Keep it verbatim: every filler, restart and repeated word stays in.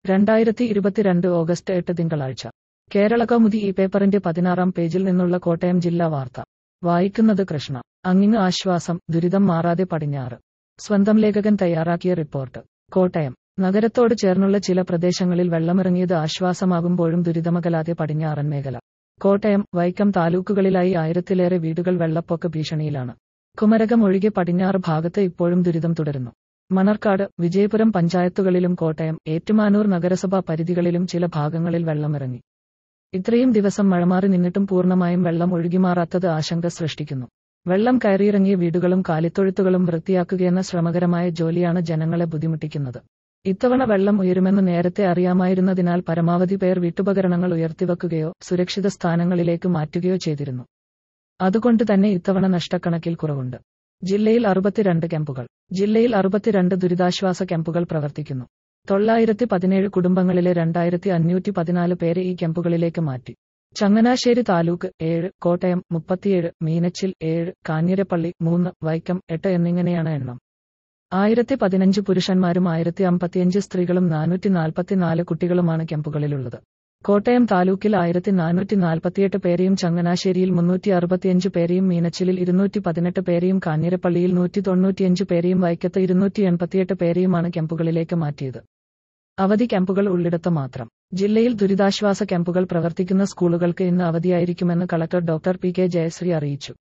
രണ്ടായിരത്തി ഇരുപത്തിരണ്ട് ഓഗസ്റ്റ് എട്ട് തിങ്കളാഴ്ച കേരളകൗമുദി ഈ പേപ്പറിന്റെ പതിനാറാം പേജിൽ നിന്നുള്ള കോട്ടയം ജില്ലാ വാർത്ത വായിക്കുന്നത് കൃഷ്ണ. അങ്ങിങ്ങ് ആശ്വാസം, ദുരിതം മാറാതെ പടിഞ്ഞാറ്. സ്വന്തം ലേഖകൻ തയ്യാറാക്കിയ റിപ്പോർട്ട്. കോട്ടയം നഗരത്തോട് ചേർന്നുള്ള ചില പ്രദേശങ്ങളിൽ വെള്ളമിറങ്ങിയത് ആശ്വാസമാകുമ്പോഴും ദുരിതമകലാതെ പടിഞ്ഞാറൻ മേഖല. കോട്ടയം, വൈക്കം താലൂക്കുകളിലായി ആയിരത്തിലേറെ വീടുകൾ വെള്ളപ്പൊക്ക ഭീഷണിയിലാണ്. കുമരകം ഒഴികെ പടിഞ്ഞാറ് ഭാഗത്ത് ഇപ്പോഴും ദുരിതം തുടരുന്നു. മണർക്കാട്, വിജയപുരം പഞ്ചായത്തുകളിലും കോട്ടയം, ഏറ്റുമാനൂർ നഗരസഭാ പരിധികളിലും ചില ഭാഗങ്ങളിൽ വെള്ളമിറങ്ങി. ഇത്രയും ദിവസം മഴമാറി നിന്നിട്ടും പൂർണ്ണമായും വെള്ളം ഒഴുകിമാറാത്തത് ആശങ്ക സൃഷ്ടിക്കുന്നു. വെള്ളം കയറിയിറങ്ങിയ വീടുകളും കാലിത്തൊഴുത്തുകളും വൃത്തിയാക്കുകയെന്ന ശ്രമകരമായ ജോലിയാണ് ജനങ്ങളെ ബുദ്ധിമുട്ടിക്കുന്നത്. ഇത്തവണ വെള്ളം ഉയരുമെന്ന് നേരത്തെ അറിയാമായിരുന്നതിനാൽ പരമാവധി പേർ വീട്ടുപകരണങ്ങൾ ഉയർത്തിവെക്കുകയോ സുരക്ഷിത സ്ഥാനങ്ങളിലേക്ക് മാറ്റുകയോ ചെയ്തിരുന്നു. അതുകൊണ്ട് തന്നെ ഇത്തവണ നഷ്ടക്കണക്കിൽ കുറവുണ്ട്. ജില്ലയിൽ അറുപത്തിരണ്ട് ക്യാമ്പുകൾ. ജില്ലയിൽ അറുപത്തിരണ്ട് ദുരിതാശ്വാസ ക്യാമ്പുകൾ പ്രവർത്തിക്കുന്നു. തൊള്ളായിരത്തി പതിനേഴ് കുടുംബങ്ങളിലെ രണ്ടായിരത്തി അഞ്ഞൂറ്റി പതിനാല് പേരെ ഈ ക്യാമ്പുകളിലേക്ക് മാറ്റി. ചങ്ങനാശ്ശേരി താലൂക്ക് ഏഴ്, കോട്ടയം മുപ്പത്തിയേഴ്, മീനച്ചിൽ ഏഴ്, കാഞ്ഞിരപ്പള്ളി മൂന്ന്, വൈക്കം എട്ട് എന്നിങ്ങനെയാണ് എണ്ണം. ആയിരത്തി പതിനഞ്ച് പുരുഷന്മാരും ആയിരത്തി അമ്പത്തിയഞ്ച് സ്ത്രീകളും നാനൂറ്റി നാൽപ്പത്തിനാല് കുട്ടികളുമാണ് ക്യാമ്പുകളിലുള്ളത്. കോട്ടയം താലൂക്കിൽ ആയിരത്തി നാനൂറ്റി നാൽപ്പത്തിയെട്ട് പേരെയും ചങ്ങനാശ്ശേരിയിൽ മുന്നൂറ്റി അറുപത്തിയഞ്ച് പേരെയും മീനച്ചിലിൽ ഇരുന്നൂറ്റി പതിനെട്ട് പേരെയും കാഞ്ഞിരപ്പള്ളിയിൽ നൂറ്റി തൊണ്ണൂറ്റിയഞ്ച് പേരെയും വൈക്കത്ത് ഇരുന്നൂറ്റി എൺപത്തിയെട്ട് പേരെയുമാണ് ക്യാമ്പുകളിലേക്ക് മാറ്റിയത്. അവധി ക്യാമ്പുകൾ ഉള്ളിടത്ത് മാത്രം. ജില്ലയിൽ ദുരിതാശ്വാസ ക്യാമ്പുകൾ പ്രവർത്തിക്കുന്ന സ്കൂളുകൾക്ക് ഇന്ന് അവധിയായിരിക്കുമെന്ന് collector doctor P K Jayasree അറിയിച്ചു.